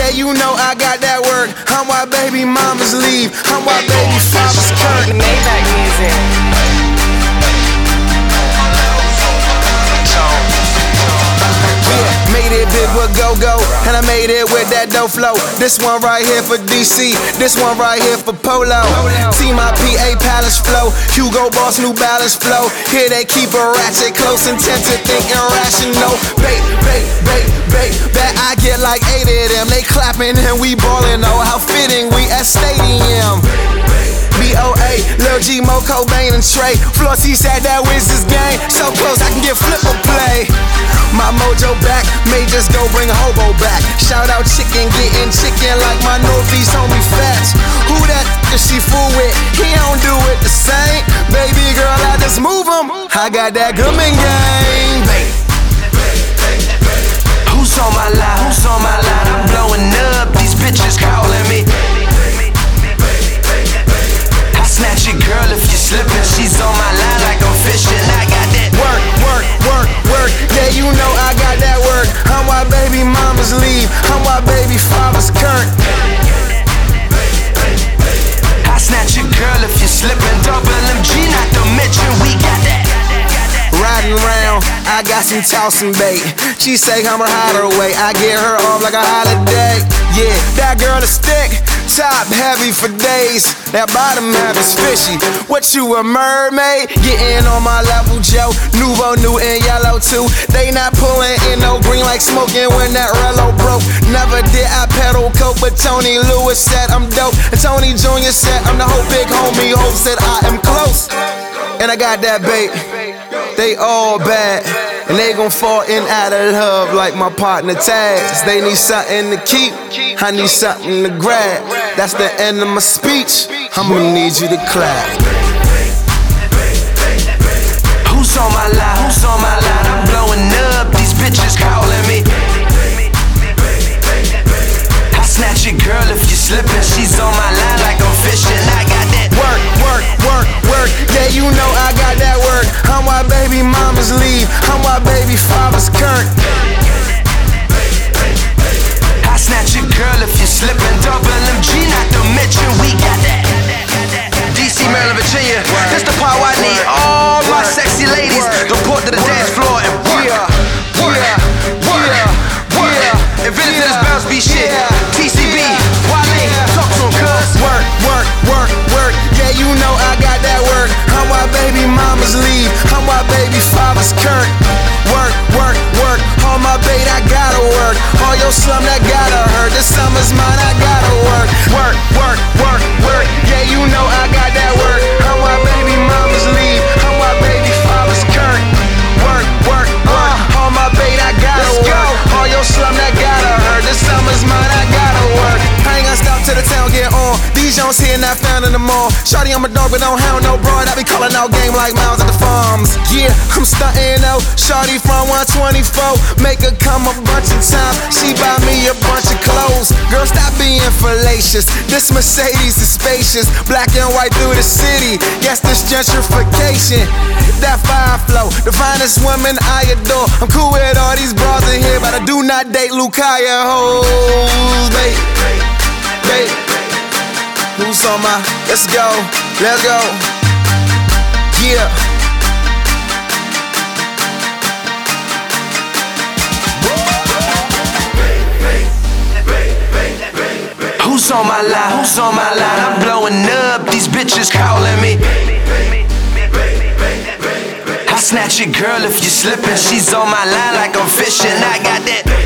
Yeah, you know I got that work. I'm why baby mamas leave. I'm why baby fathers curse. Maybach music. Yeah, made it big with go-go, and I made it with that dough flow. This one right here for DC, this one right here for Polo. See my PA Palace flow, Hugo Boss New Balance flow. Here they keep a ratchet close, intent to think irrational. Bait, bet I get like 8 of them. They clapping and we ballin', oh how fitting we at stadium. B.O.A. Lil G, Mo, Cobain, and Trey. Flossy said that Wiz is game. So close I can get flip or play. My mojo back, may just go bring a hobo back. Shout out chicken, getting chicken like my Northeast homie Fats. Who that is she fool with? He don't do it the same. Baby girl, I just move him. I got that Goodman gang. Who's on my line? Who's on my line? I'm blowing up. These bitches calling me. Snatch your girl if you're slipping. She's on my line like I'm fishing. I got that work. Yeah, you know I got that work. I'm why baby mamas leave. I'm why baby fathers curse. I snatch your girl if you're slipping. Double MG, not to mention we got that. Riding around, I got some tossing bait. She say I'm her hider way. I get her off like a holiday. Yeah, that girl a stick. Top heavy for days, that bottom half is fishy. What you a mermaid? Getting on my level, Joe. Nouveau, new and yellow too. They not pulling in no green like smoking when that Rello broke. Never did I pedal coke, but Tony Lewis said I'm dope. And Tony Jr. said I'm the whole big homie. Hope said I am close. And I got that bait. They all bad. And they gon' fall in out of love like my partner Taz. They need something to keep, I need something to grab. That's the end of my speech, I'ma need you to clap. Who's on my line? Who's on my line? I'm blowing up, these bitches calling me. I snatch your girl if you're slipping. She's on my line like I'm fishing. I got that work. Yeah, you know I got that work. I'm why baby mamas leave. I'm why baby fathers curse. I snatch your girl if you're slipping. Double MG, not to mention we got that. DC, Maryland, Virginia. This the part where I need all my sexy ladies to report to the dance floor and work. Invented to this bounce beat shit. TCB, Wale, talk to him, cuz. Work. Yeah, you know I got that work. I'm why baby mamas leave. I'm why baby fathers curse. Work. All my bait, I gotta work. All your slum that gotta hurt. This summer's mine, I gotta work. Work. Yeah, you know I got that work. I'm why baby mamas leave. I'm why baby fathers curse. Work. All my bait, I gotta work. All your slum that gotta hurt. This summer's mine, I gotta work. I ain't gonna stop till the town get on. These Jones here not found in the mall. Shawty, I'm a dog, but don't hound no broad. I be calling out game like miles at the farms. Yeah, I'm stuntin' out. Shawty from 124. Make her come a bunch of times. She buy me a bunch of clothes. Girl, stop being fallacious. This Mercedes is spacious. Black and white through the city. Yes, this gentrification. That fire flow. The finest woman I adore. I'm cool with all these bras in here, but I do not date Lucaya hoes. Babe. Who's on my? Let's go. Yeah. Who's on my line? Who's on my line? I'm blowing up, these bitches calling me. I snatch your girl if you're slipping. She's on my line like I'm fishing. I got that